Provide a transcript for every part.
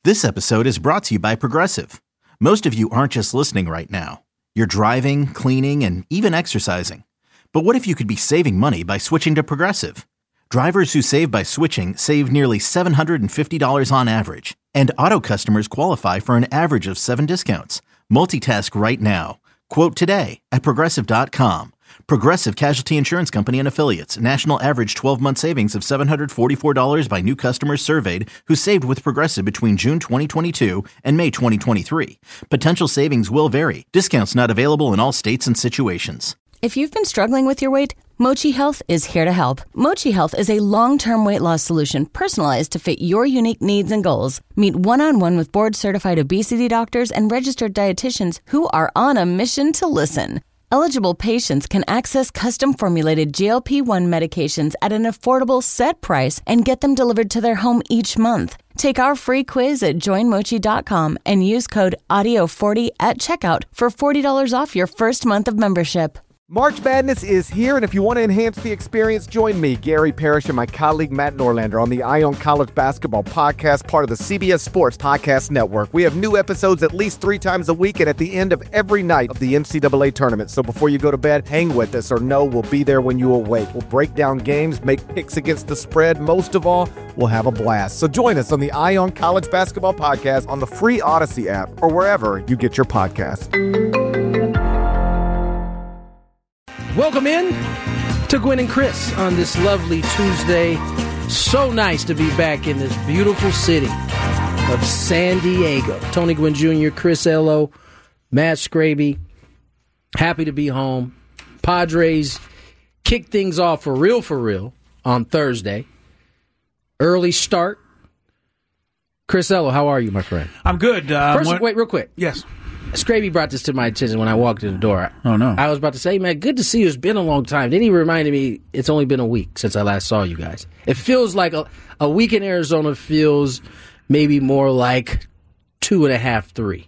This episode is brought to you by Progressive. Most of you aren't just listening right now. You're driving, cleaning, and even exercising. But what if you could be saving money by switching to Progressive? Drivers who save by switching save nearly $750 on average. And auto customers qualify for an average of 7 discounts. Multitask right now. Quote today at Progressive.com. Progressive Casualty Insurance Company and Affiliates. National average 12-month savings of $744 by new customers surveyed who saved with Progressive between June 2022 and May 2023. Potential savings will vary. Discounts not available in all states and situations. If you've been struggling with your weight, Mochi Health is here to help. Mochi Health is a long-term weight loss solution personalized to fit your unique needs and goals. Meet one-on-one with board-certified obesity doctors and registered dietitians who are on a mission to listen. Eligible patients can access custom-formulated GLP-1 medications at an affordable set price and get them delivered to their home each month. Take our free quiz at joinmochi.com and use code AUDIO40 at checkout for $40 off your first month of membership. March Madness is here, and if you want to enhance the experience, join me, Gary Parrish, and my colleague Matt Norlander on the Eye on College Basketball Podcast, part of the CBS Sports Podcast Network. We have new episodes at least 3 times a week and at the end of every night of the NCAA tournament. So before you go to bed, hang with us or know we'll be there when you awake. We'll break down games, make picks against the spread. Most of all, we'll have a blast. So join us on the Eye on College Basketball Podcast on the free Odyssey app or wherever you get your podcasts. Welcome in to Gwen and Chris on this lovely Tuesday. So nice to be back in this beautiful city of San Diego. Tony Gwynn Jr., Chris Ello, Matt Scraby. Happy to be home. Padres kick things off for real on Thursday. Early start. Chris Ello, how are you, my friend? I'm good. Wait, real quick. Yes. Scraby brought this to my attention when I walked in the door. Oh, no. I was about to say, man, good to see you. It's been a long time. Then he reminded me it's only been a week since I last saw you guys. It feels like a week in Arizona feels maybe more like 2.5, 3.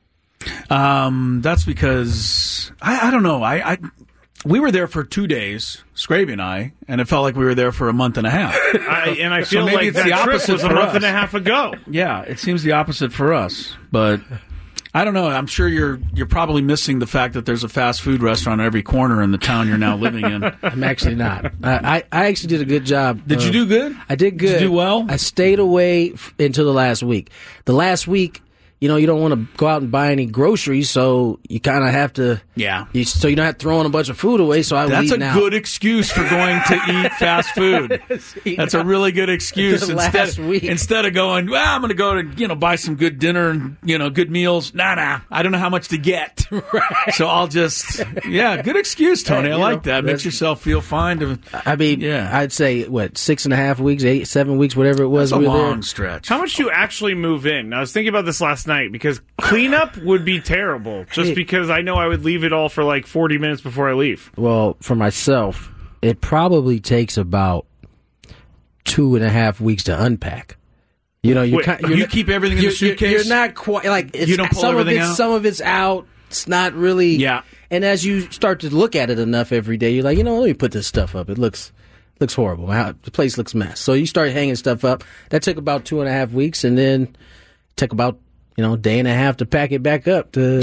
That's because, I don't know. We were there for 2 days, Scraby and I, and it felt like we were there for a month and a half. I feel maybe like it's that the trip opposite was a for month us. and a half ago. Yeah, it seems the opposite for us. But I don't know. I'm sure you're probably missing the fact that there's a fast food restaurant on every corner in the town you're now living in. I'm actually not. I actually did a good job. Did you do good? I did good. Did you do well? I stayed away until the last week. The last week, you don't want to go out and buy any groceries, so you kind of have to. Yeah. So you're not throwing a bunch of food away. So I was That's eating a out. good excuse for going to eat fast food. That's a really good excuse. Last week. Instead of going, well, I'm going to go to buy some good dinner and good meals. Nah, I don't know how much to get. Right. So I'll just good excuse, Tony. I like that. Makes yourself feel fine. I'd say 6.5 weeks, 7 weeks, whatever it was. That's a we were long there. stretch. How much do you actually move in? I was thinking about this last night because cleanup would be terrible just because I know I would leave it all for like 40 minutes before I leave. Well, for myself, it probably takes about 2.5 weeks to unpack. You keep everything in the suitcase? You're not quite like you don't pull everything out? Some of it's out. It's not really. Yeah. And as you start to look at it enough every day, you're like, let me put this stuff up. It looks horrible. The place looks a mess. So you start hanging stuff up. That took about 2.5 weeks, and then it took about day and a half to pack it back up. Do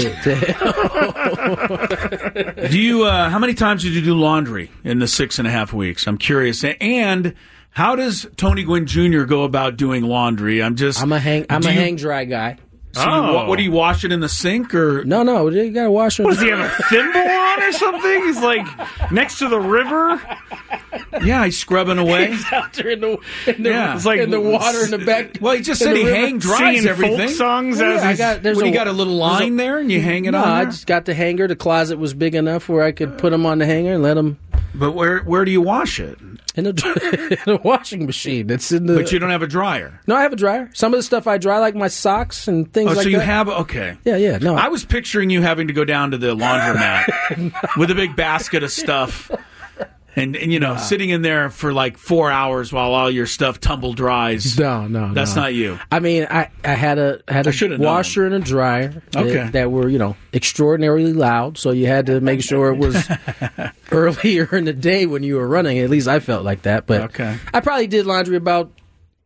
you? How many times did you do laundry in the 6.5 weeks? I'm curious. And how does Tony Gwynn Jr. go about doing laundry? I'm a hang dry guy. So what do you wash it in the sink or No, you gotta wash it. Does he have a thimble on or something? He's like next to the river. Yeah, he's scrubbing away. He's out there in the it's like in the water in the back. Well, he just said he hang dries singing everything. folk songs You got a little line there and you hang it on there? I just got the hanger. The closet was big enough where I could put them on the hanger and let them. But where do you wash it? In the washing machine. It's in the. But you don't have a dryer. No, I have a dryer. Some of the stuff I dry, like my socks and things like that. Oh, so you have okay. Yeah. No, I was picturing you having to go down to the laundromat with a big basket of stuff. And sitting in there for like 4 hours while all your stuff tumble dries. No. That's not you. I mean, I had a washer and a dryer that were, extraordinarily loud. So you had to make sure it was earlier in the day when you were running. At least I felt like that. But I probably did laundry about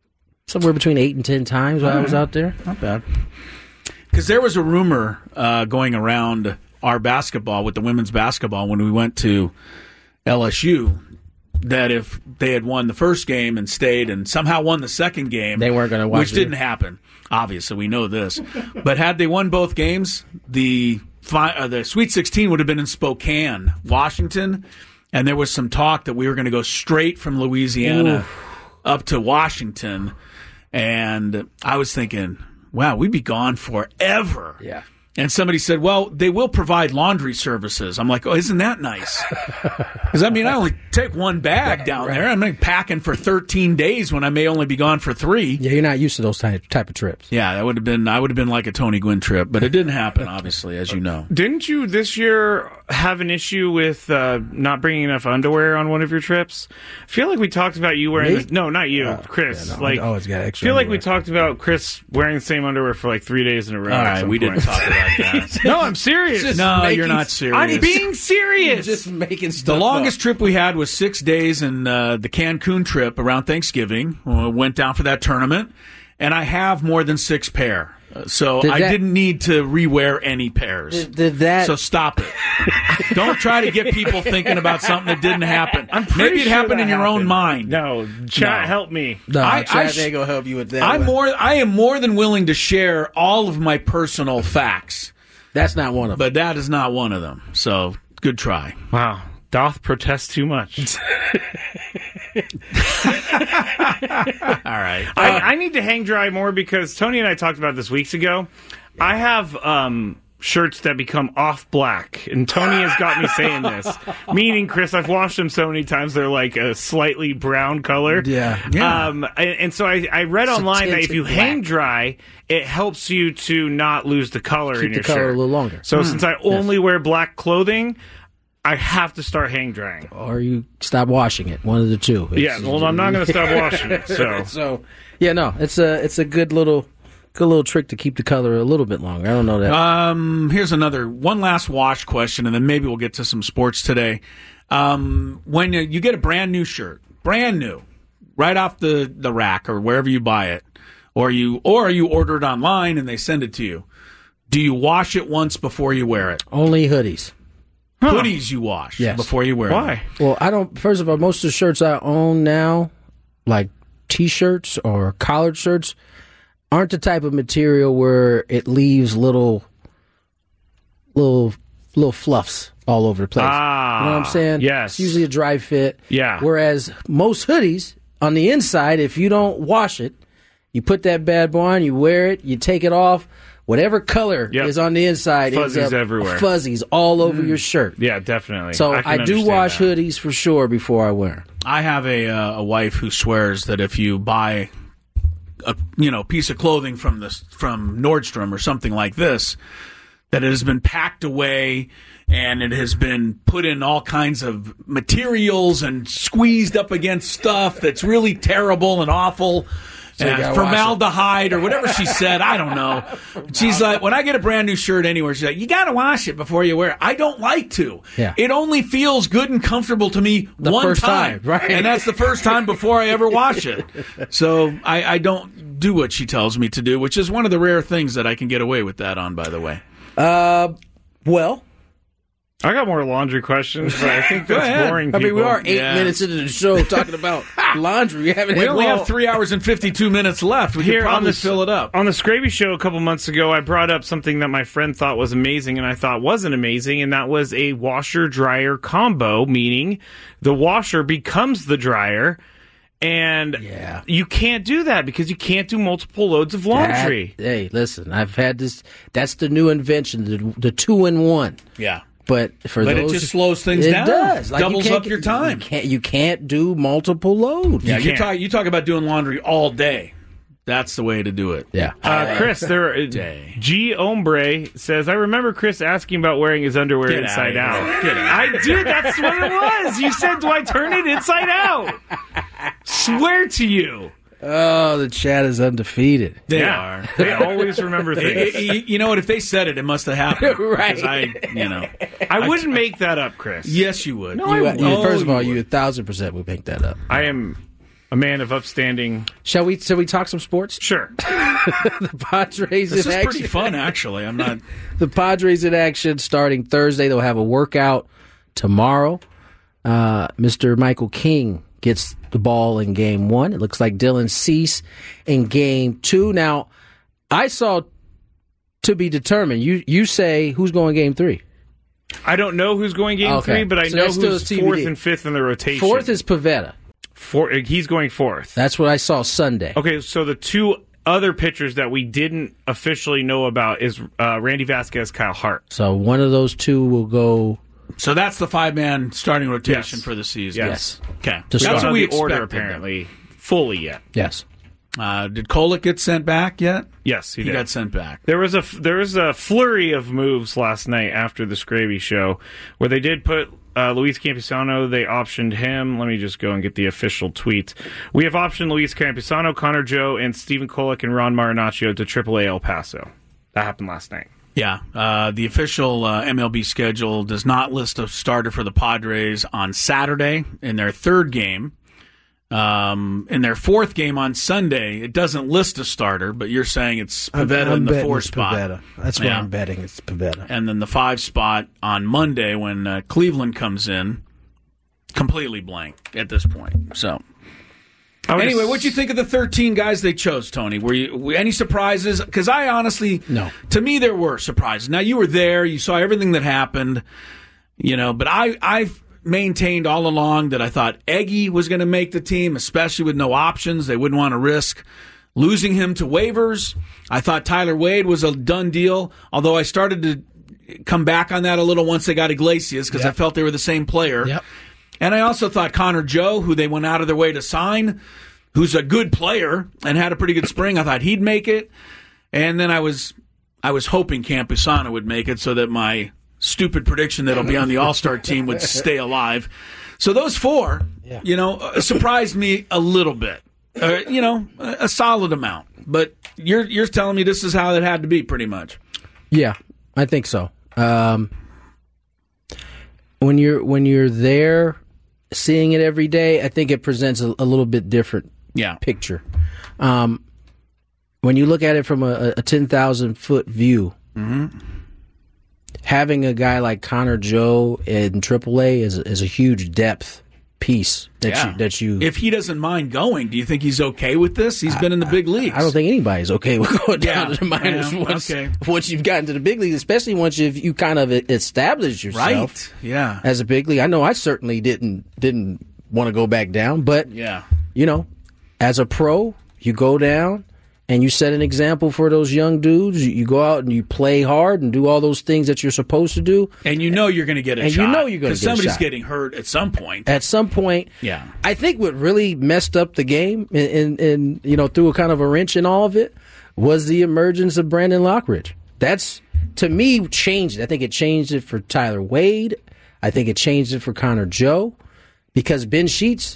somewhere between 8 and 10 times while I was out there. Not bad. Because there was a rumor going around our basketball with the women's basketball when we went to LSU that if they had won the first game and stayed and somehow won the second game, they weren't going to watch which didn't happen. Obviously, we know this. But had they won both games, the Sweet 16 would have been in Spokane, Washington, and there was some talk that we were going to go straight from Louisiana up to Washington. And I was thinking, wow, we'd be gone forever. Yeah. And somebody said, well, they will provide laundry services. I'm like, oh, isn't that nice? Because, I mean, I only take one bag down there. I'm not packing for 13 days when I may only be gone for 3. Yeah, you're not used to those type of trips. Yeah, I would have been like a Tony Gwynn trip, but it didn't happen, obviously, as you know. Didn't you this year have an issue with not bringing enough underwear on one of your trips? I feel like we talked about you wearing this. No, not you, Chris. Yeah, no, I always got extra I feel like underwear. we talked about Chris wearing the same underwear for like 3 days in a row. All right, we didn't talk about that. No, I'm serious. No, you're not serious. I'm being serious. Just making stuff The longest up. trip we had was 6 days, and the Cancun trip around Thanksgiving. Went down for that tournament, and I have more than 6 pair. So I didn't need to rewear any pairs. Did that? So stop it. Don't try to get people thinking about something that didn't happen. Maybe it happened in your own mind. No, chat, help me. No, Chad ain't gonna help you with that. I am more than willing to share all of my personal facts, That's not one of them. but that is not one of them. So good try. Wow. Doth protest too much. All right. I need to hang dry more because Tony and I talked about this weeks ago. I have shirts that become off black, and Tony has got me saying this. Meaning, Chris, I've washed them so many times they're like a slightly brown color. Yeah. And so I read online that if you black. hang dry, it helps you to not lose the color Keep in your the color shirt a little longer. So since I only wear black clothing, I have to start hang drying. Or you stop washing it. One of the two. Yeah, well, I'm not going to stop washing it. So yeah, no, it's a good little trick to keep the color a little bit longer. I don't know that. Here's one last wash question, and then maybe we'll get to some sports today. When you get a brand new shirt, brand new, right off the rack or wherever you buy it, or you order it online and they send it to you, do you wash it once before you wear it? Only hoodies. Hoodies you wash before you wear them. why? Well, I don't. First of all, most of the shirts I own now, like T-shirts or collared shirts, aren't the type of material where it leaves little fluffs all over the place. You know what I'm saying? Yes. It's usually a dry fit. Yeah. Whereas most hoodies, on the inside, if you don't wash it, you put that bad boy on, you wear it, you take it off, whatever color is on the inside, Fuzzies ends up everywhere. Fuzzies all over your shirt. Yeah, definitely. So I I do wash hoodies for sure before I wear them. I have a wife who swears that if you buy a piece of clothing from Nordstrom or something like this, that it has been packed away and it has been put in all kinds of materials and squeezed up against stuff that's really terrible and awful. So you gotta Formaldehyde or whatever she said, I don't know. She's like, when I get a brand new shirt anywhere, she's like, you got to wash it before you wear it. I don't like to. Yeah. It only feels good and comfortable to me one first time, right? And that's the first time before I ever wash it. So I don't do what she tells me to do, which is one of the rare things that I can get away with that on, by the way. Well, I got more laundry questions, but I think that's boring people. I mean, we are 8 minutes into the show talking about laundry. We only have 3 hours and 52 minutes left. We could probably fill it up. On the Scraby Show a couple months ago, I brought up something that my friend thought was amazing and I thought wasn't amazing, and that was a washer-dryer combo, meaning the washer becomes the dryer. And you can't do that because you can't do multiple loads of laundry. Hey, listen, I've had this. That's the new invention, the 2-in-1. Yeah. But it just slows things down. It does. Doubles up your time. You can't do multiple loads. Yeah, you talk about doing laundry all day. That's the way to do it. Yeah. Chris, G. Ombre says, I remember Chris asking about wearing his underwear inside out. I did. That's what it was. You said, do I turn it inside out? Swear to you. Oh, the chat is undefeated. They are. They always remember things. You know what? If they said it, it must have happened. Right. I wouldn't make that up, Chris. Yes, you would. First of all, you 1,000% would make that up. I am a man of upstanding. Shall we talk some sports? Sure. The Padres This in is action. pretty fun, actually. I'm not. The Padres in action starting Thursday. They'll have a workout tomorrow. Mr. Michael King gets the ball in Game 1. It looks like Dylan Cease in Game 2. Now, I saw to be determined. You say who's going Game 3? I don't know who's going Game 3, but I know that's still who's TBD. 4th and 5th in the rotation. 4th is Pivetta. He's going 4th. That's what I saw Sunday. Okay, so the two other pitchers that we didn't officially know about is Randy Vasquez, Kyle Hart. So one of those two will go. So that's the 5-man starting rotation Yes. for the season. Yes. Okay. To That's start. what we expected, order then. apparently fully yet. Yes. Did Kolek get sent back yet? Yes, he did. got sent back. There was a flurry of moves last night after the Scraby show where they did put Luis Campusano. They optioned him. Let me just go and get the official tweet. We have optioned Luis Campusano, Connor Joe, and Stephen Kolek and Ron Marinaccio to AAA El Paso. That happened last night. Yeah. The official MLB schedule does not list a starter for the Padres on Saturday in their third game. In their fourth game on Sunday, it doesn't list a starter, but you're saying it's Pivetta in the 4 spot. Pivetta. That's what I'm betting. It's Pivetta. And then the 5 spot on Monday when Cleveland comes in, completely blank at this point. So, anyway, what'd you think of the 13 guys they chose, Tony? Were any surprises? Because I honestly, No. To me, there were surprises. Now, you were there. You saw everything that happened, but I've maintained all along that I thought Eggy was going to make the team, especially with no options. They wouldn't want to risk losing him to waivers. I thought Tyler Wade was a done deal, although I started to come back on that a little once they got Iglesias because I felt they were the same player. Yep. And I also thought Connor Joe, who they went out of their way to sign, who's a good player and had a pretty good spring, I thought he'd make it. And then I was hoping Campusano would make it so that my stupid prediction that he'll be on the All-Star team would stay alive. So those 4, surprised me a little bit. A solid amount. But you're telling me this is how it had to be, pretty much. Yeah, I think so. When you're there, seeing it every day, I think it presents a little bit different picture. When you look at it from a 10,000-foot view, having a guy like Connor Joe in AAA is a huge depth piece that you. If he doesn't mind going, do you think he's okay with this? He's been in the big leagues. I don't think anybody's okay with going down to the minors once you've gotten to the big leagues, especially once you kind of established yourself. Right. Yeah. As a big league, I know I certainly didn't want to go back down, but as a pro, you go down and you set an example for those young dudes. You go out and you play hard and do all those things that you're supposed to do. And you're going to get a shot. And you're going to get a shot. Because somebody's getting hurt at some point. At some point. Yeah. I think what really messed up the game and threw a kind of a wrench in all of it was the emergence of Brandon Lockridge. That's, to me, changed it. I think it changed it for Tyler Wade. I think it changed it for Connor Joe. Because Gavin Sheets.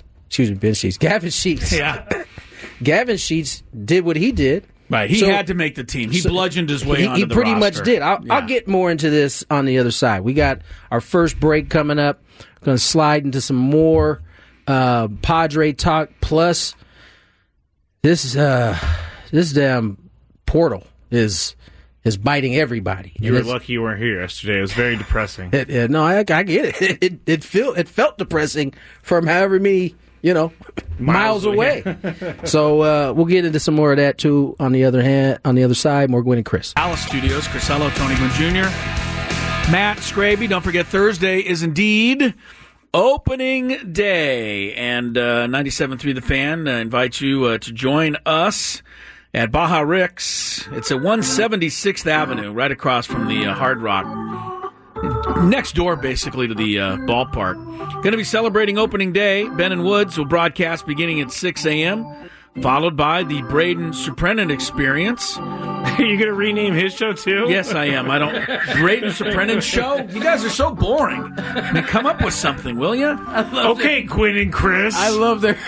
Yeah. Gavin Sheets did what he did. Right. He had to make the team. He bludgeoned his way onto the roster. He pretty much did. I'll get more into this on the other side. We got our first break coming up. Going to slide into some more Padre talk. Plus, this damn portal is biting everybody. You were lucky you weren't here yesterday. It was very depressing. No, I get it. It felt depressing from however many miles away. So we'll get into some more of that too. On the other side, more Gwynn and Chris. Dallas Studios, Crisello, Tony Gwynn Jr., Matt Scraby. Don't forget, Thursday is indeed opening day, and 97.3 The Fan invites you to join us at Baja Rick's. It's at 176th Avenue, right across from the Hard Rock. Next door, basically, to the ballpark. Going to be celebrating opening day. Ben and Woods will broadcast beginning at 6 a.m., followed by the Braden Surprenant Experience. Are you going to rename his show, too? Yes, I am. Braden Surprenant Show? You guys are so boring. I mean, come up with something, will you? Okay, Gwynn and Chris. I love that.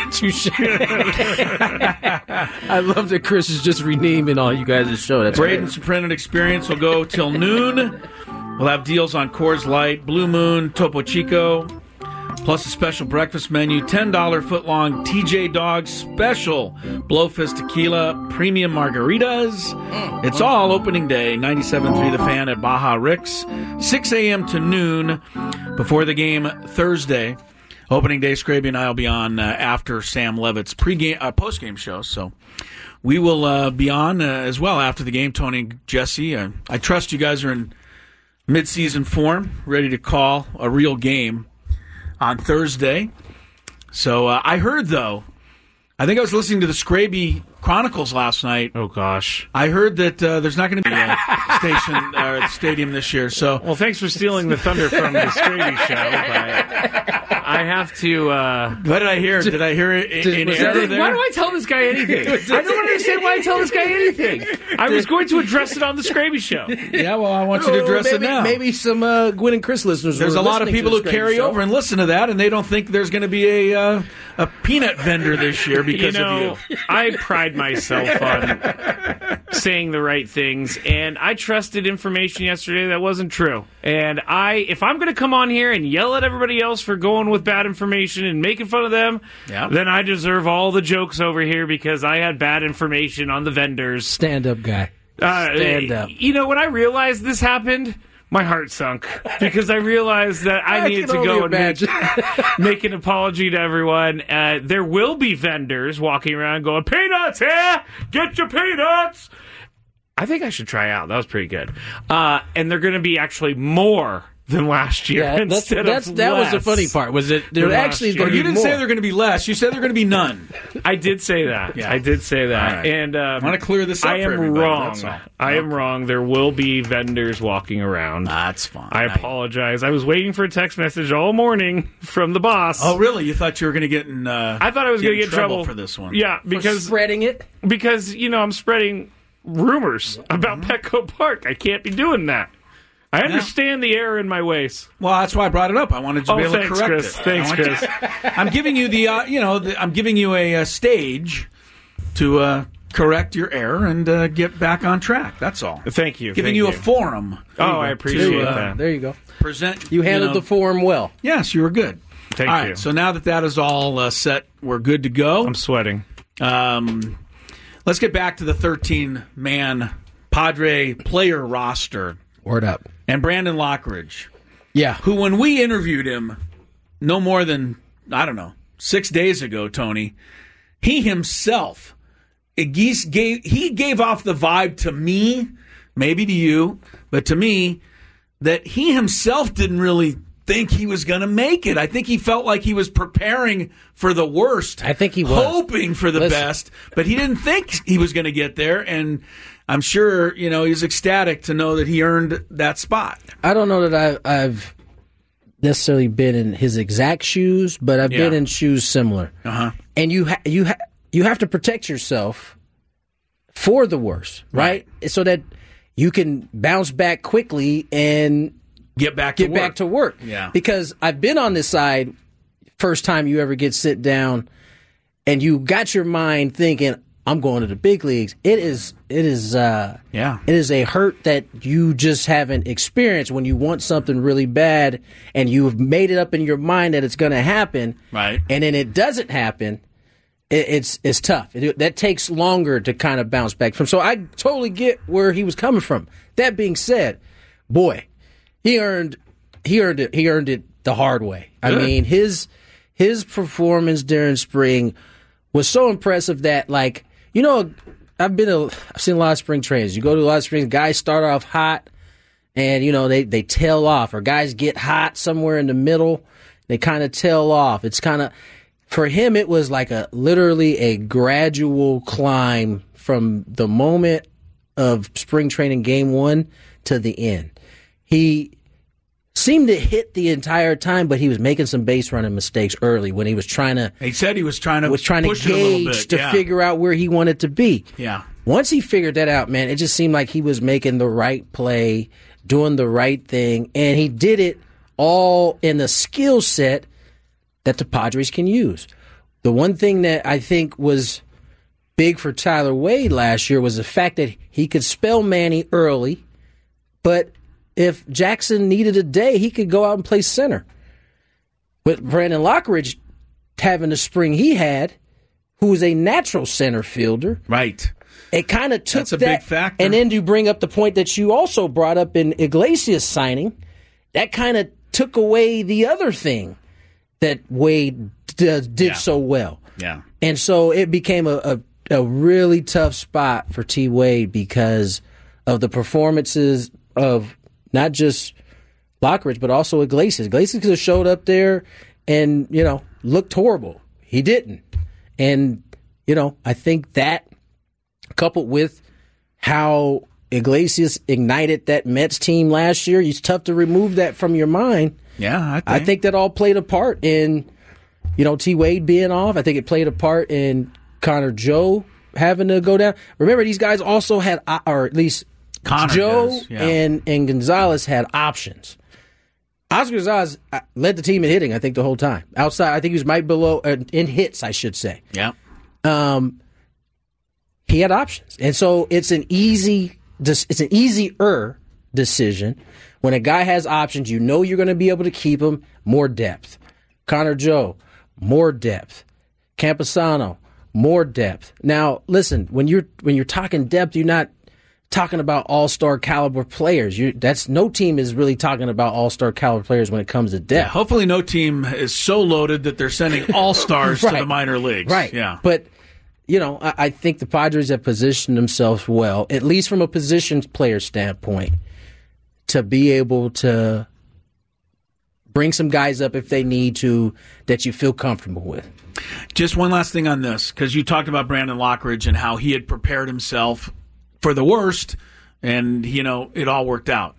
I love that Chris is just renaming all you guys' show. That's Braden Surprenant Experience will go till noon. We'll have deals on Coors Light, Blue Moon, Topo Chico. plus a special breakfast menu, $10 footlong TJ Dog special, Blowfist Tequila, premium margaritas. It's all opening day, 97.3 The Fan at Baja Ricks, 6 a.m. to noon before the game Thursday. Opening day, Scraby and I will be on after Sam Levitt's post-game show, so we will be on as well after the game. Tony and Jesse, I trust you guys are in mid-season form, ready to call a real game on Thursday. So I heard, though, I think I was listening to the Scraby Chronicles last night. Oh, gosh. I heard that there's not going to be a stadium this year. So, well, thanks for stealing the thunder from the Scraby show, but I have to... what did I hear? Did I hear it in error there? Why do I tell this guy anything? I don't understand why I tell this guy anything. I was going to address it on the Scraby show. Yeah, well, I want you to address it now. Maybe some Gwynn and Chris listeners. There's a lot of people who carry over and listen to that, and they don't think there's going to be a peanut vendor this year because of you. I pride myself on saying the right things, and I trusted information yesterday that wasn't true. And if I'm going to come on here and yell at everybody else for going with bad information and making fun of them, then I deserve all the jokes over here because I had bad information on the vendors. Stand up, guy. Stand up. You know, when I realized this happened, my heart sunk because I realized that I needed to go and make an apology to everyone. There will be vendors walking around going, "Peanuts here! Get your peanuts!" I think I should try out. That was pretty good. And they're going to be actually more than last year. Yeah, that was the funny part. Was it? There actually going to be You didn't say they're going to be less. You said they're going to be none. I did say that. Yeah. I did say that. Right. And I want to clear this up. I am for wrong. That's all. I am wrong. There will be vendors walking around. That's fine. I apologize. I was waiting for a text message all morning from the boss. Oh, really? You thought you were going to get in? I thought I was going to get in trouble for this one. Yeah, because for spreading it. Because I'm spreading rumors about Petco Park. I can't be doing that. I understand the error in my ways. Well, that's why I brought it up. I wanted to be able to correct Chris. it. Thanks, Chris. I'm giving you I'm giving you a stage to correct your error and get back on track. That's all. Thank you. Giving you a forum. I appreciate that. There you go. Present. You handled the forum well. Yes, you were good. Thank all you. Right, so now that is all set, we're good to go. I'm sweating. Let's get back to the 13-man Padre player roster. Word up. And Brandon Lockridge. Yeah. Who, when we interviewed him no more than, 6 days ago, Tony, he himself, he gave off the vibe to me, maybe to you, but to me, that he himself didn't really think he was going to make it. I think he felt like he was preparing for the worst. I think he was. Hoping for the best, but he didn't think he was going to get there, and I'm sure, he was ecstatic to know that he earned that spot. I don't know that I've necessarily been in his exact shoes, but I've been in shoes similar. Uh-huh. And you have to protect yourself for the worst, right? So that you can bounce back quickly and get back to work. Yeah. Because I've been on this side, first time you ever get sit down, and you got your mind thinking, I'm going to the big leagues. It is a hurt that you just haven't experienced when you want something really bad and you've made it up in your mind that it's going to happen. Right. And then it doesn't happen. It's tough. That takes longer to kind of bounce back from. So I totally get where he was coming from. That being said, boy, he earned it the hard way. Good. I mean, his performance during spring was so impressive that, like, I've seen a lot of spring trainings. You go to a lot of springs, guys start off hot, and they tail off, or guys get hot somewhere in the middle. They kind of tail off. It's kind of, for him, it was like literally a gradual climb from the moment of spring training game one to the end. He seemed to hit the entire time, but he was making some base running mistakes early when he was trying to. He said he was trying to push gauge it a little bit, to figure out where he wanted to be. Yeah. Once he figured that out, man, it just seemed like he was making the right play, doing the right thing, and he did it all in a skill set that the Padres can use. The one thing that I think was big for Tyler Wade last year was the fact that he could spell Manny early, but if Jackson needed a day, he could go out and play center. With Brandon Lockridge having the spring he had, who was a natural center fielder. Right. It kind of took That's a big factor. And then to bring up the point that you also brought up in Iglesias signing, that kind of took away the other thing that Wade did so well. Yeah. And so it became a really tough spot for T. Wade because of the performances of not just Lockridge, but also Iglesias. Iglesias could have showed up there and, looked horrible. He didn't. And, I think that coupled with how Iglesias ignited that Mets team last year, it's tough to remove that from your mind. Yeah, I think that all played a part in, T. Wade being off. I think it played a part in Connor Joe having to go down. Remember, these guys also had, or at least Connor Joe does, yeah. and Gonzalez had options. Oscar Gonzalez led the team in hitting, I think, the whole time. Outside, I think he was right below, in hits, I should say. Yeah. He had options. And so it's an easier decision. When a guy has options, you're going to be able to keep him. More depth. Connor Joe, more depth. Campusano, more depth. Now, listen, when you're talking depth, you're not talking about all-star caliber players. No team is really talking about all-star caliber players when it comes to depth. Yeah, hopefully no team is so loaded that they're sending all-stars right. to the minor leagues. Right. Yeah. But, I think the Padres have positioned themselves well, at least from a position player standpoint, to be able to bring some guys up if they need to that you feel comfortable with. Just one last thing on this, because you talked about Brandon Lockridge and how he had prepared himself for the worst, and it all worked out.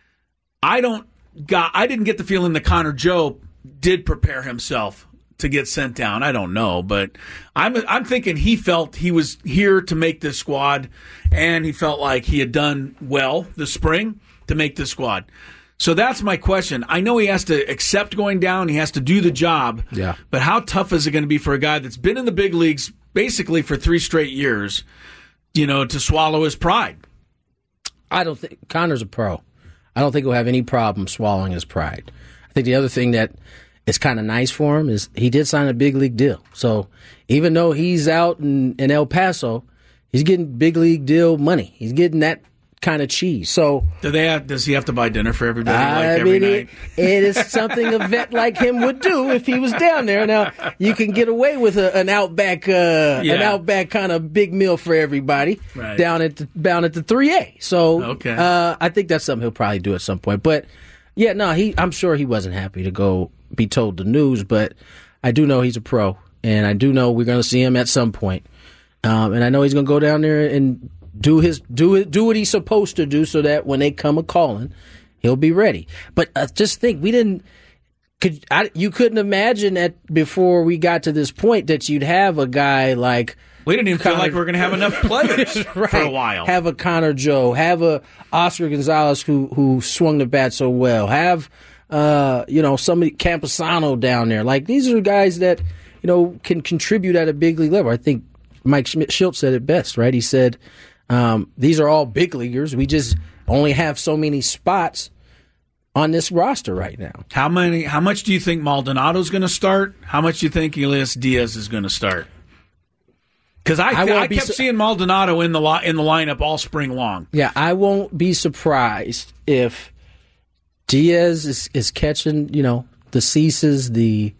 I didn't get the feeling that Connor Joe did prepare himself to get sent down. I don't know, but I'm thinking he felt he was here to make this squad, and he felt like he had done well this spring to make this squad. So that's my question. I know he has to accept going down. He has to do the job. Yeah. But how tough is it going to be for a guy that's been in the big leagues basically for 3 straight years, to swallow his pride? I don't think Connor's a pro. I don't think he'll have any problem swallowing his pride. I think the other thing that is kind of nice for him is he did sign a big league deal. So even though he's out in El Paso, he's getting big league deal money. He's getting that kind of cheese. So does he have to buy dinner for everybody every night? It is something a vet like him would do if he was down there. Now you can get away with an Outback kind of big meal for everybody down at the 3A. So okay. I think that's something he'll probably do at some point. But yeah, no, I'm sure he wasn't happy to go be told the news. But I do know he's a pro, and I do know we're going to see him at some point. And I know he's going to go down there and do what he's supposed to do, so that when they come a calling, he'll be ready. But just think, you couldn't imagine that before we got to this point that you'd have a guy like. We didn't even feel like we're going to have enough players right. for a while. Have a Connor Joe, have a Oscar Gonzalez who swung the bat so well, have somebody Campusano down there. Like, these are guys that can contribute at a big league level. I think Mike Schultz said it best, right? He said, these are all big leaguers. We just only have so many spots on this roster right now. How much do you think Maldonado's going to start? How much do you think Elias Diaz is going to start? Because I kept seeing Maldonado in the lineup all spring long. Yeah, I won't be surprised if Diaz is catching, the Ceases, the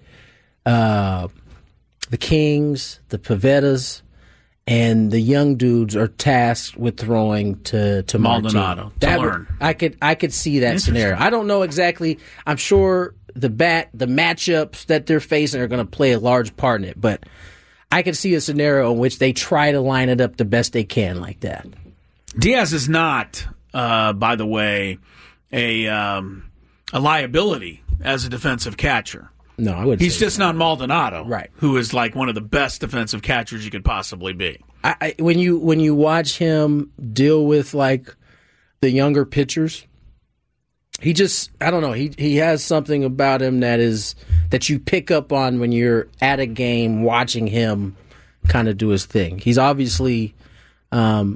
Kings, the Pavettas, and the young dudes are tasked with throwing to Maldonado to learn. I could see that scenario. I don't know exactly. I'm sure the matchups that they're facing are going to play a large part in it, but I could see a scenario in which they try to line it up the best they can like that. Diaz is not, by the way, a liability as a defensive catcher. No, I wouldn't. He's just not Maldonado, right? Who is like one of the best defensive catchers you could possibly be. When you watch him deal with like the younger pitchers, he just, I don't know. He has something about him that you pick up on when you're at a game watching him kind of do his thing. He's obviously, a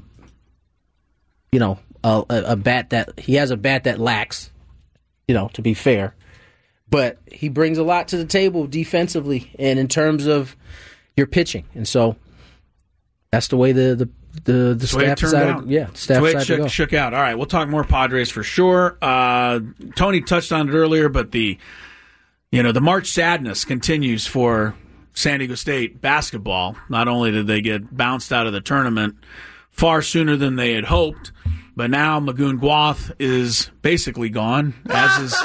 bat that he has a bat that lacks, to be fair. but he brings a lot to the table defensively and in terms of your pitching. And so that's the way the staff decided. Yeah, staff decided to go. Shook out. All right, we'll talk more Padres for sure. Tony touched on it earlier, but the March sadness continues for San Diego State basketball. Not only did they get bounced out of the tournament far sooner than they had hoped, but now Magoon Gwath is basically gone, as is...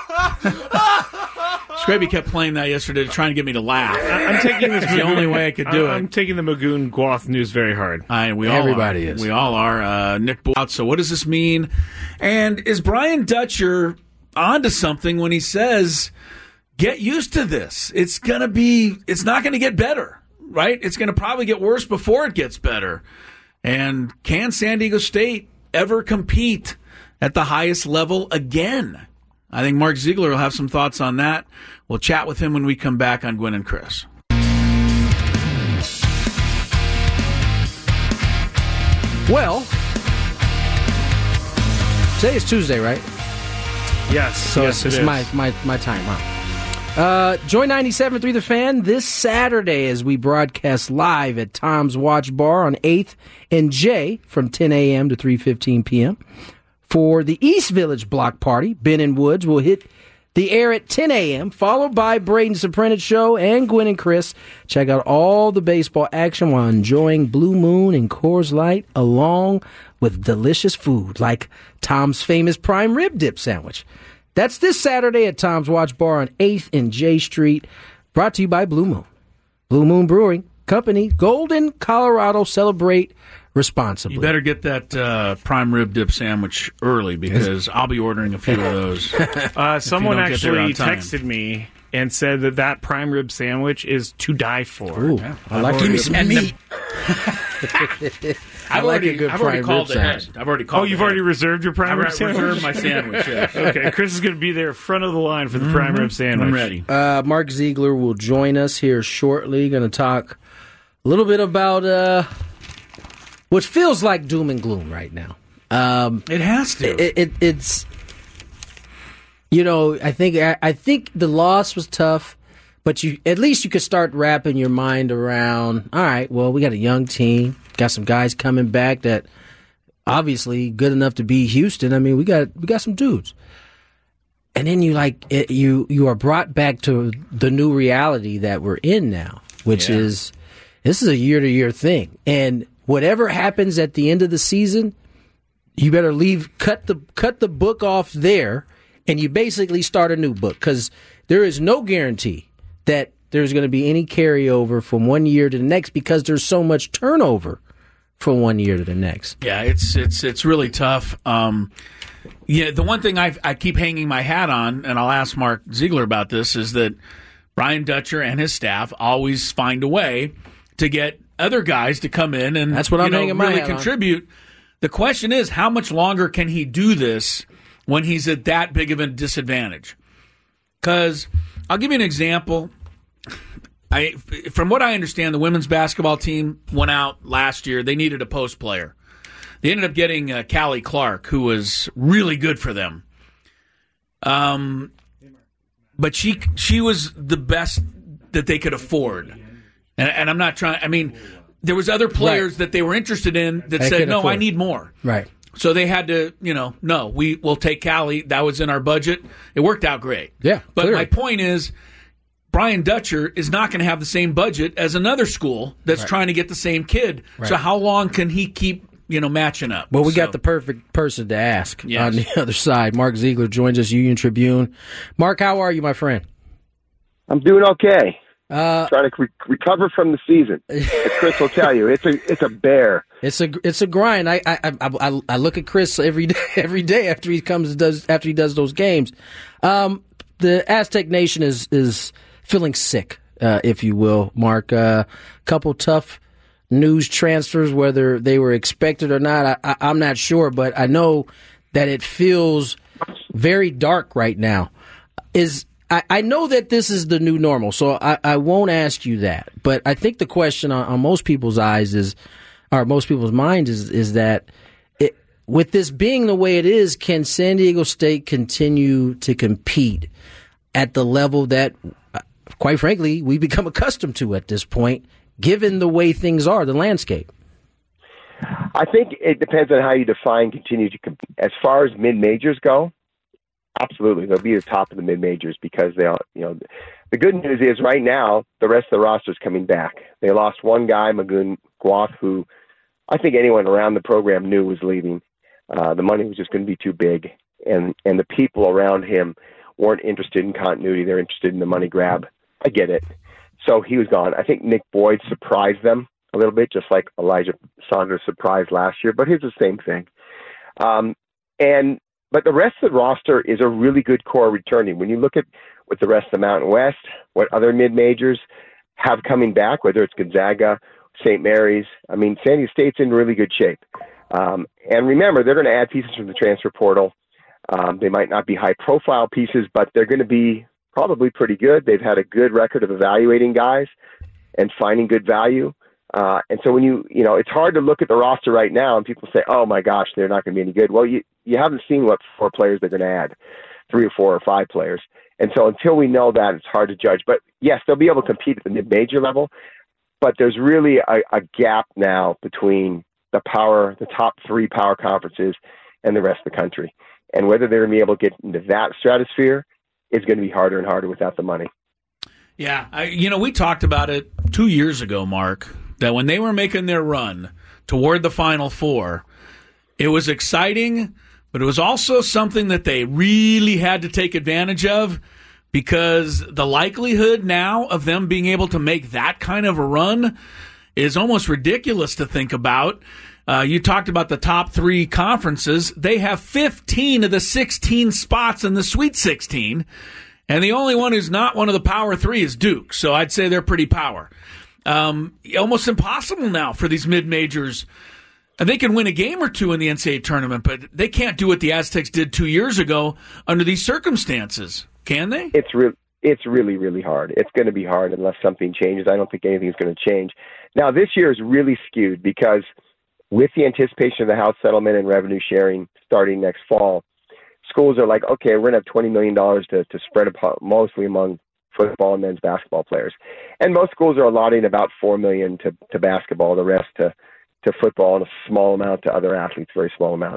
Scrappy kept playing that yesterday, trying to get me to laugh. I'm taking this the only way I could do it. I'm taking the Magoon Gwath news very hard. Everybody is. We all are. Nick Boyle. So what does this mean? And is Brian Dutcher onto something when he says, get used to this? It's not going to get better, right? It's going to probably get worse before it gets better. And can San Diego State ever compete at the highest level again? I think Mark Ziegler will have some thoughts on that. We'll chat with him when we come back on Gwynn and Chris. Well, today is Tuesday, right? Yes. So yes, it's my time, huh? Join 97.3 The Fan this Saturday as we broadcast live at Tom's Watch Bar on 8th and J from 10 a.m. to 3:15 p.m. For the East Village Block Party, Ben and Woods will hit the air at 10 a.m., followed by Braden Soprentice Show and Gwynn and Chris. Check out all the baseball action while enjoying Blue Moon and Coors Light, along with delicious food like Tom's famous prime rib dip sandwich. That's this Saturday at Tom's Watch Bar on 8th and J Street, brought to you by Blue Moon. Blue Moon Brewing Company, Golden, Colorado. Celebrate responsibly. You better get that prime rib dip sandwich early because I'll be ordering a few of those. Someone actually texted me and said that prime rib sandwich is to die for. Ooh, I like to give me some meat. I've already called ahead. I've already called. Oh, you've already reserved your prime rib sandwich? I've reserved my sandwich, yes. Okay, Chris is going to be there front of the line for the prime rib sandwich. I'm ready. Mark Ziegler will join us here shortly. Going to talk a little bit about what feels like doom and gloom right now. It has to. It's I think the loss was tough, but at least you could start wrapping your mind around. All right, well, we got a young team, got some guys coming back that obviously good enough to be Houston. I mean, we got some dudes, and then you are brought back to the new reality that we're in now, which is this is a year-to-year thing, and whatever happens at the end of the season, you better cut the book off there, and you basically start a new book because there is no guarantee that there's going to be any carryover from one year to the next because there's so much turnover from one year to the next. Yeah, it's really tough. The one thing I keep hanging my hat on, and I'll ask Mark Ziegler about this, is that Brian Dutcher and his staff always find a way to get other guys to come in and that's what I'm hanging my really hat contribute. On. The question is, how much longer can he do this when he's at that big of a disadvantage? Because I'll give you an example. From what I understand, the women's basketball team went out last year. They needed a post player. They ended up getting Callie Clark, who was really good for them. But she was the best that they could afford. And I'm not trying. I mean, there was other players that they were interested in that said, "No, I need more." Right. So they had to, no, we'll take Callie. That was in our budget. It worked out great. Yeah. But clearly. my point is, Brian Dutcher is not going to have the same budget as another school that's trying to get the same kid. Right. So how long can he keep, matching up? Well, we got the perfect person to ask on the other side. Mark Ziegler joins us, Union Tribune. Mark, how are you, my friend? I'm doing okay. Trying to recover from the season. As Chris will tell you, it's a bear. It's a grind. I look at Chris every day after he does those games. The Aztec Nation is feeling sick, if you will, Mark. Couple tough news transfers, whether they were expected or not, I'm not sure, but I know that it feels very dark right now. I know that this is the new normal, so I won't ask you that. But I think the question on most people's most people's minds is that with this being the way it is, can San Diego State continue to compete at the level that, quite frankly, we've become accustomed to at this point, given the way things are, the landscape? I think it depends on how you define continue to compete. As far as mid-majors go, absolutely. They'll be the top of the mid-majors because they'll, the good news is right now, the rest of the roster is coming back. They lost one guy, Magoon Guath, who I think anyone around the program knew was leaving. The money was just going to be too big, and the people around him weren't interested in continuity. They're interested in the money grab. I get it. So he was gone. I think Nick Boyd surprised them a little bit, just like Elijah Saunders surprised last year, but here's the same thing. But the rest of the roster is a really good core returning. When you look at what the rest of the Mountain West, what other mid-majors have coming back, whether it's Gonzaga, St. Mary's, I mean, San Diego State's in really good shape. And remember, they're going to add pieces from the transfer portal. They might not be high-profile pieces, but they're going to be probably pretty good. They've had a good record of evaluating guys and finding good value. And so when it's hard to look at the roster right now and people say, oh my gosh, they're not going to be any good. Well, you haven't seen what 4 players they're going to add, 3 or 4 or 5 players. And so until we know that, it's hard to judge. But yes, they'll be able to compete at the mid-major level, but there's really a gap now between the top 3 power conferences and the rest of the country. And whether they're going to be able to get into that stratosphere is going to be harder and harder without the money. Yeah, we talked about it 2 years ago, Mark, that when they were making their run toward the Final Four, it was exciting, but it was also something that they really had to take advantage of, because the likelihood now of them being able to make that kind of a run is almost ridiculous to think about. You talked about the top 3 conferences. They have 15 of the 16 spots in the Sweet 16, and the only one who's not one of the Power 3 is Duke, so I'd say they're pretty power. Almost impossible now for these mid-majors. They can win a game or 2 in the NCAA tournament, but they can't do what the Aztecs did 2 years ago under these circumstances, can they? It's really, really hard. It's going to be hard unless something changes. I don't think anything's going to change. Now, this year is really skewed because with the anticipation of the House settlement and revenue sharing starting next fall, schools are like, okay, we're going to have $20 million to spread mostly among football and men's basketball players. And most schools are allotting about $4 million to basketball, the rest to football, and a small amount to other athletes, very small amount.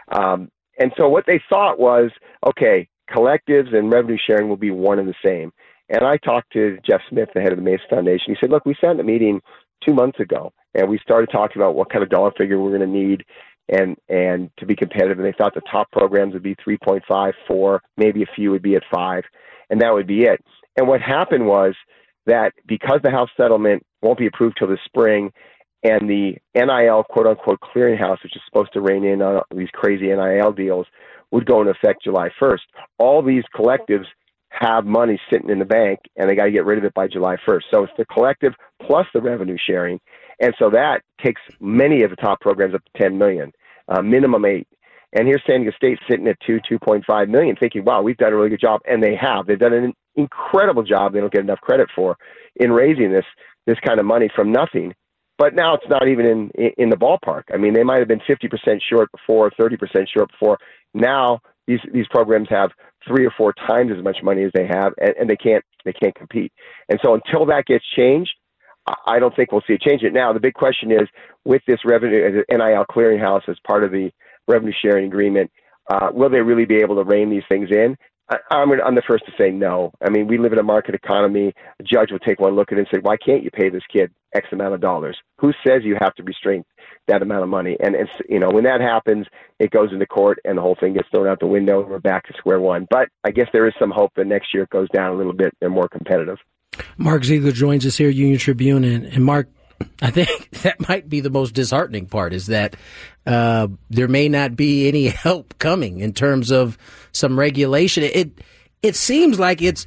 And so what they thought was, okay, collectives and revenue sharing will be one and the same. And I talked to Jeff Smith, the head of the Mason Foundation. He said, look, we sat in a meeting 2 months ago, and we started talking about what kind of dollar figure we're going to need and to be competitive. And they thought the top programs would be 3.5, 4, maybe a few would be at 5, and that would be it. And what happened was that because the House settlement won't be approved till the spring, and the NIL quote-unquote clearinghouse, which is supposed to rein in on these crazy NIL deals, would go into effect July 1st. All these collectives have money sitting in the bank, and they got to get rid of it by July 1st. So it's the collective plus the revenue sharing. And so that takes many of the top programs up to $10 million, minimum 8. And here's San Diego State sitting at $2.5 million, thinking, wow, we've done a really good job. And they have. They've done an incredible job they don't get enough credit for in raising this kind of money from nothing. But now it's not even in the ballpark. I mean, they might have been 50% short before, 30% short before. Now these programs have 3 or 4 times as much money as they have, and they can't compete. And so until that gets changed, I don't think we'll see it change it. Now, the big question is, with this revenue, NIL clearinghouse as part of the revenue sharing agreement, will they really be able to rein these things in? I'm the first to say no. I mean, we live in a market economy. A judge will take one look at it and say, why can't you pay this kid X amount of dollars? Who says you have to restrain that amount of money? And it's, when that happens, it goes into court and the whole thing gets thrown out the window and we're back to square one. But I guess there is some hope that next year it goes down a little bit and more competitive. Mark Ziegler joins us here at Union Tribune. And Mark, I think that might be the most disheartening part, is that there may not be any help coming in terms of some regulation. It seems like it's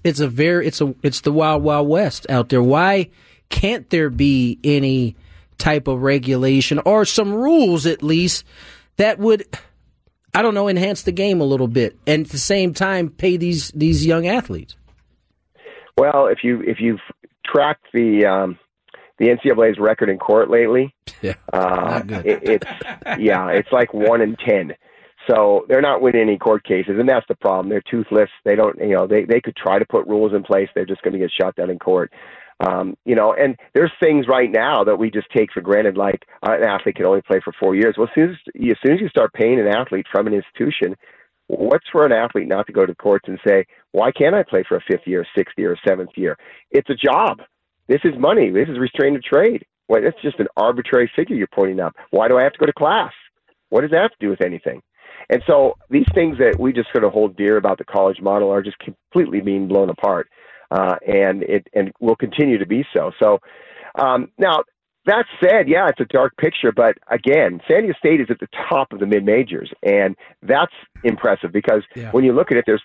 the wild, wild west out there. Why can't there be any type of regulation or some rules at least that would, I don't know, enhance the game a little bit and at the same time pay these young athletes? Well, if you've tracked the NCAA's record in court lately, not good. It's like 1 in 10. So they're not winning any court cases, and that's the problem. They're toothless. They don't, they could try to put rules in place. They're just going to get shot down in court. And there's things right now that we just take for granted, like an athlete can only play for 4 years. Well, as soon as you start paying an athlete from an institution, what's for an athlete not to go to courts and say, why can't I play for a 5th year, 6th year, 7th year? It's a job. This is money. This is restrained trade. Well, it's just an arbitrary figure you're pointing up. Why do I have to go to class? What does that have to do with anything? And so these things that we just sort of hold dear about the college model are just completely being blown apart, and will continue to be so. So now, that said, yeah, it's a dark picture, but again, San Diego State is at the top of the mid-majors, and that's impressive because when you look at it, there's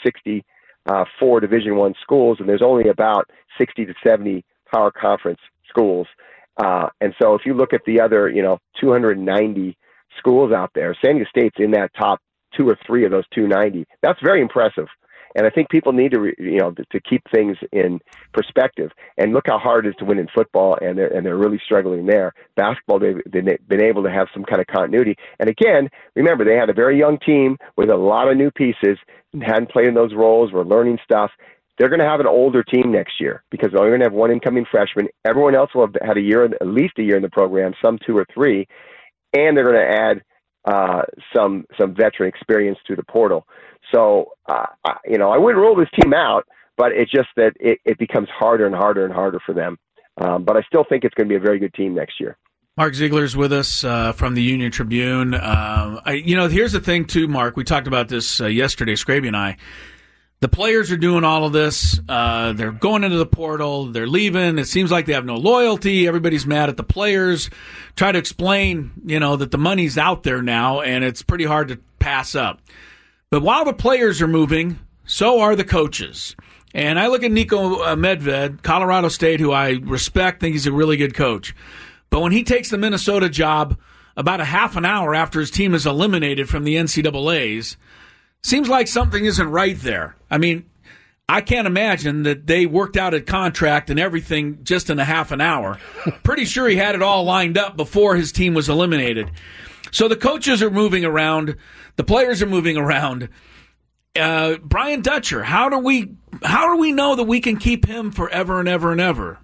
364 Division I schools, and there's only about 60 to 70 power conference schools. And so if you look at the other, 290 schools out there, San Diego State's in that top 2 or 3 of those 290. That's very impressive. And I think people need to, to keep things in perspective. And look how hard it is to win in football, and they're really struggling there. Basketball, they've been able to have some kind of continuity. And again, remember, they had a very young team with a lot of new pieces, and hadn't played in those roles, were learning stuff. They're going to have an older team next year because they're going to have one incoming freshman. Everyone else will have had at least a year in the program, some 2 or 3, and they're going to add some veteran experience to the portal. So, I wouldn't rule this team out, but it's just that it becomes harder and harder and harder for them. But I still think it's going to be a very good team next year. Mark Ziegler's with us from the Union Tribune. Here's the thing, too, Mark. We talked about this yesterday, Scraby and I. The players are doing all of this. They're going into the portal. They're leaving. It seems like they have no loyalty. Everybody's mad at the players. Try to explain, that the money's out there now, and it's pretty hard to pass up. But while the players are moving, so are the coaches. And I look at Niko Medved, Colorado State, who I respect, think he's a really good coach. But when he takes the Minnesota job about a half an hour after his team is eliminated from the NCAAs, seems like something isn't right there. I mean, I can't imagine that they worked out a contract and everything just in a half an hour. Pretty sure he had it all lined up before his team was eliminated. So the coaches are moving around. The players are moving around. Brian Dutcher, how do we know that we can keep him forever and ever and ever?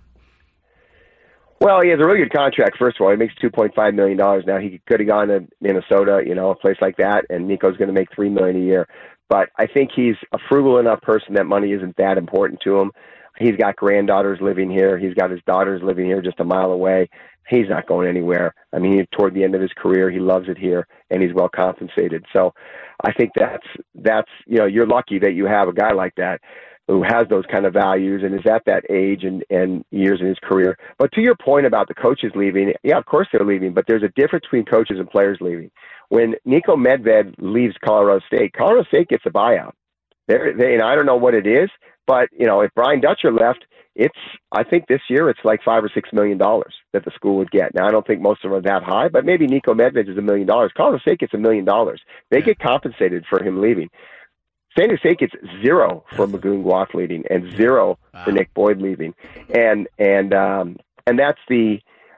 Well, he has a really good contract, first of all. He makes $2.5 million now. He could have gone to Minnesota, a place like that, and Nico's going to make $3 million a year. But I think he's a frugal enough person that money isn't that important to him. He's got granddaughters living here. He's got his daughters living here just a mile away. He's not going anywhere. I mean, toward the end of his career, he loves it here, and he's well compensated. So I think that's you're lucky that you have a guy like that who has those kind of values and is at that age and years in his career. But to your point about the coaches leaving, yeah, of course they're leaving, but there's a difference between coaches and players leaving. When Niko Medved leaves Colorado State gets a buyout. And I don't know what it is, but if Brian Dutcher left, I think this year it's like $5 or $6 million that the school would get. Now I don't think most of them are that high, but maybe Niko Medved is $1 million. Colorado State gets $1 million. They get compensated for him leaving. San Diego State gets $0 for Magoon Guath leaving and $0 for Nick Boyd leaving, and that's the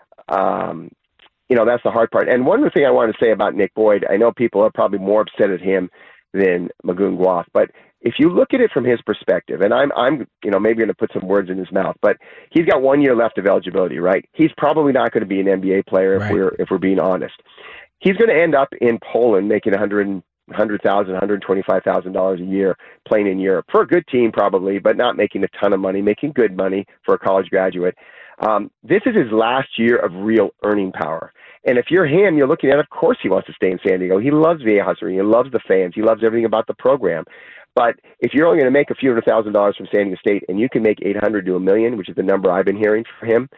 that's the hard part. And one other thing I wanted to say about Nick Boyd, I know people are probably more upset at him than Magoon Guath, but if you look at it from his perspective, and I'm maybe going to put some words in his mouth, but he's got 1 year left of eligibility, right? He's probably not going to be an NBA player if we're being honest. He's going to end up in Poland making $100,000, $125,000 a year playing in Europe for a good team probably, but not making a ton of money, making good money for a college graduate. This is his last year of real earning power. And if you're him, you're looking at, of course he wants to stay in San Diego. He loves Vieja Hazard. He loves the fans. He loves everything about the program. But if you're only going to make a few $100,000 from San Diego State and you can make $800,000 to $1 million, which is the number I've been hearing for him,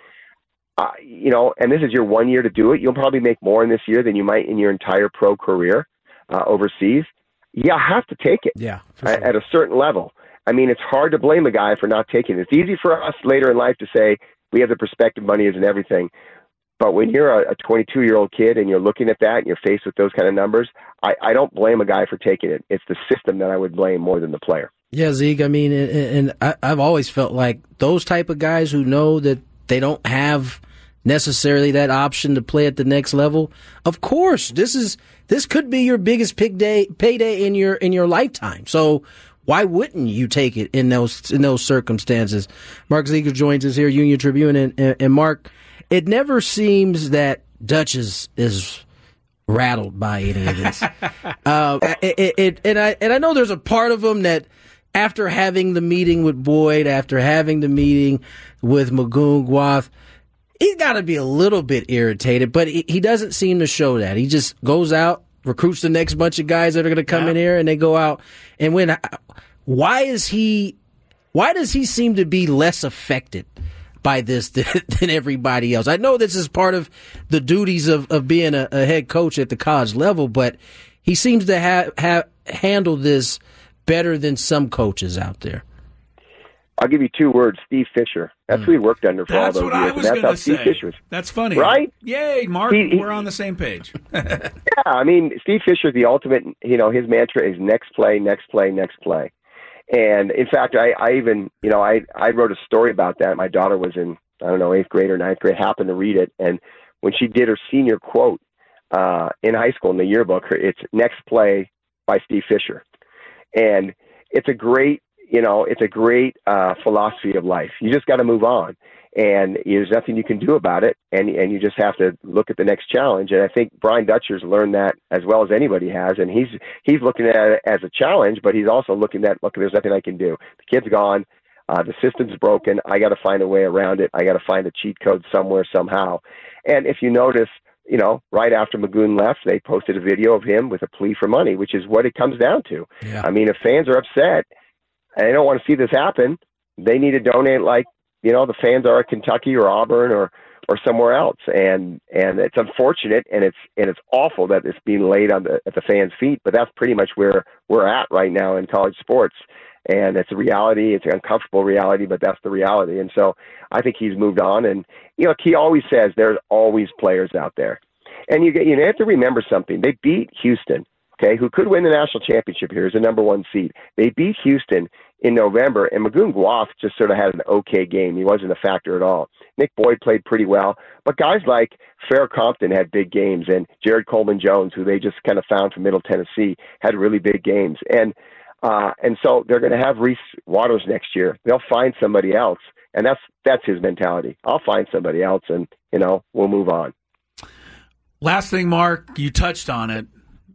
and this is your 1 year to do it, you'll probably make more in this year than you might in your entire pro career overseas. You have to take it at a certain level. I mean, it's hard to blame a guy for not taking it. It's easy for us later in life to say we have the perspective money isn't everything. But when you're a 22-year-old kid and you're looking at that and you're faced with those kind of numbers, I don't blame a guy for taking it. It's the system that I would blame more than the player. Yeah, Zeke, I mean, and I've always felt like those type of guys who know that they don't have necessarily that option to play at the next level. Of course, this could be your biggest payday in your lifetime. So why wouldn't you take it in those circumstances? Mark Ziegler joins us here, Union Tribune, and Mark, it never seems that Dutch is rattled by any of this. And I know there's a part of him that after having the meeting with Boyd, after having the meeting with Magoon-Guath, he's got to be a little bit irritated, but he doesn't seem to show that. He just goes out, recruits the next bunch of guys that are going to come in here, and they go out and win. Why does he seem to be less affected by this than everybody else? I know this is part of the duties of being a head coach at the college level, but he seems to have handled this better than some coaches out there. I'll give you 2 words: Steve Fisher. That's who he worked under for all those years. That's what I was going to say. Steve Fisher was. That's funny, right? Yay, Mark! We're on the same page. Yeah, I mean, Steve Fisher is the ultimate. His mantra is next play, next play, next play. And in fact, I even I wrote a story about that. My daughter was in 8th grade or 9th grade. Happened to read it, and when she did her senior quote in high school in the yearbook, it's "Next play" by Steve Fisher, and it's a great. It's a great philosophy of life. You just got to move on, and there's nothing you can do about it, and you just have to look at the next challenge. And I think Brian Dutcher's learned that as well as anybody has, and he's looking at it as a challenge, but he's also looking at, look, there's nothing I can do. The kid's gone. The system's broken. I got to find a way around it. I got to find a cheat code somewhere, somehow. And if you notice, right after Magoon left, they posted a video of him with a plea for money, which is what it comes down to. Yeah. I mean, if fans are upset, and they don't want to see this happen, they need to donate like, the fans are at Kentucky or Auburn or somewhere else. And it's unfortunate and it's awful that it's being laid at the fans' feet, but that's pretty much where we're at right now in college sports. And it's a reality. It's an uncomfortable reality, but that's the reality. And so I think he's moved on. And, he always says there's always players out there. And you have to remember something. They beat Houston, okay, who could win the national championship here as a number 1 seed. They beat Houston in November, and Magoon-Guath just sort of had an okay game. He wasn't a factor at all. Nick Boyd played pretty well, but guys like Farrah Compton had big games, and Jared Coleman-Jones, who they just kind of found from Middle Tennessee, had really big games. And so they're going to have Reese Waters next year. They'll find somebody else, and that's his mentality. I'll find somebody else, and we'll move on. Last thing, Mark, you touched on it.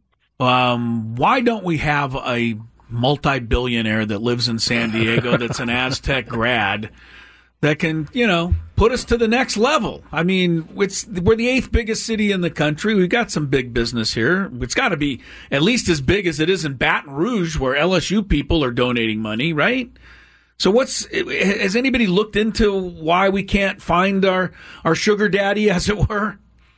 Why don't we have a multi-billionaire that lives in San Diego that's an Aztec grad that can, put us to the next level? I mean, we're the 8th biggest city in the country. We've got some big business here. It's got to be at least as big as it is in Baton Rouge, where LSU people are donating money, right? So has anybody looked into why we can't find our sugar daddy, as it were?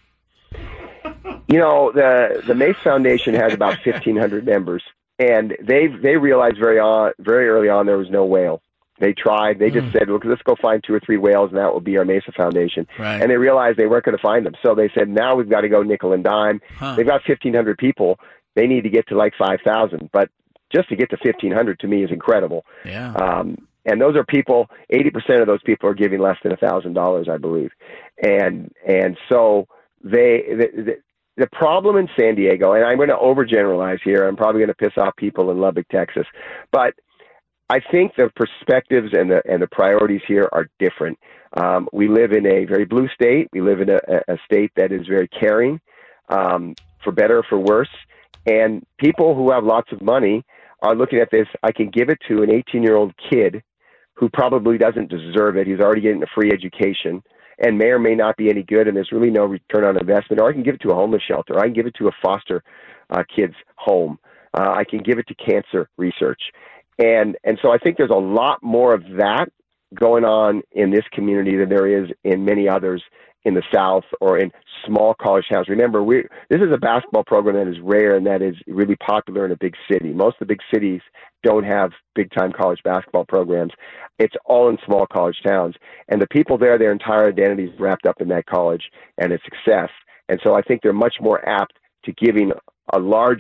The Mace Foundation has about 1,500 members, and they realized very early on there was no whale. They tried. They just said, look, let's go find 2 or 3 whales, and that will be our Mesa Foundation. Right. And they realized they weren't going to find them. So they said, now we've got to go nickel and dime. They've got 1,500 people. They need to get to like 5,000. But just to get to 1,500 to me is incredible. Yeah. And those are people, 80% of those people are giving less than $1,000, I believe. And so the problem in San Diego, and I'm going to overgeneralize here, I'm probably going to piss off people in Lubbock, Texas, but I think the perspectives and the priorities here are different. We live in a very blue state. We live in a state that is very caring, for better or for worse. And people who have lots of money are looking at this. I can give it to an 18-year-old kid who probably doesn't deserve it. He's already getting a free education and may or may not be any good, and there's really no return on investment. Or I can give it to a homeless shelter. I can give it to a foster kid's home. I can give it to cancer research. And so I think there's a lot more of that going on in this community than there is in many others in the South or in small college towns. Remember, this is a basketball program that is rare and that is really popular in a big city. Most of the big cities don't have big-time college basketball programs. It's all in small college towns. And the people there, their entire identity is wrapped up in that college and its success. And so I think they're much more apt to giving a larger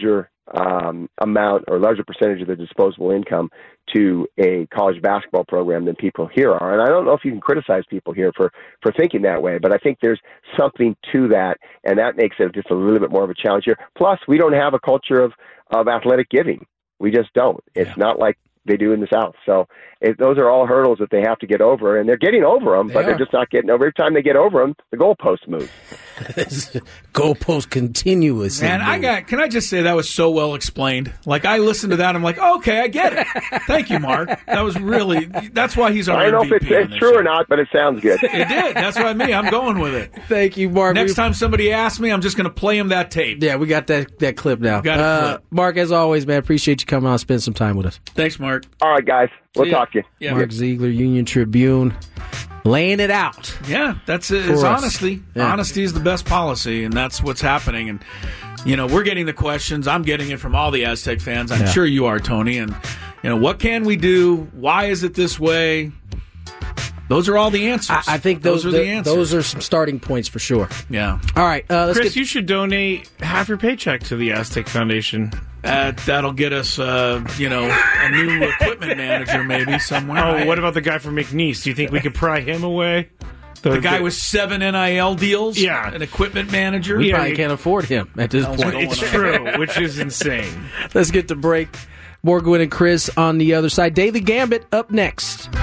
amount or larger percentage of their disposable income to a college basketball program than people here are. And I don't know if you can criticize people here for thinking that way, but I think there's something to that, and that makes it just a little bit more of a challenge here. Plus, we don't have a culture of athletic giving. We just don't. It's not like they do in the South. So those are all hurdles that they have to get over, and they're getting over them, but they're just not getting over. Every time they get over them, the goalpost moves. Goalpost continuously. Man, can I just say that was so well explained? Like, I listened to that, I'm like, okay, I get it. Thank you, Mark. That was really, that's why he's our MVP. I don't know if it's true or not, but it sounds good. It did. That's what I mean. I'm going with it. Thank you, Mark. Next time somebody asks me, I'm just going to play him that tape. Yeah, we got that clip now. Mark, as always, man, appreciate you coming on and spend some time with us. Thanks, Mark. All right, guys. We'll talk to you. Yeah. Mark Ziegler, Union Tribune, laying it out. Yeah, that's it. It's honesty. Yeah. Honesty is the best policy, and that's what's happening. And, we're getting the questions. I'm getting it from all the Aztec fans. I'm sure you are, Tony. And, what can we do? Why is it this way? Those are all the answers. I think those are the answers. Those are some starting points for sure. Yeah. All right. Chris, you should donate half your paycheck to the Aztec Foundation. That'll get us, a new equipment manager maybe somewhere. Oh, what about the guy from McNeese? Do you think we could pry him away? The guy with 7 NIL deals? Yeah. An equipment manager? We probably can't afford him at this point. It's true, which is insane. Let's get to break. More Gwynn and Chris on the other side. Daily Gambit up next.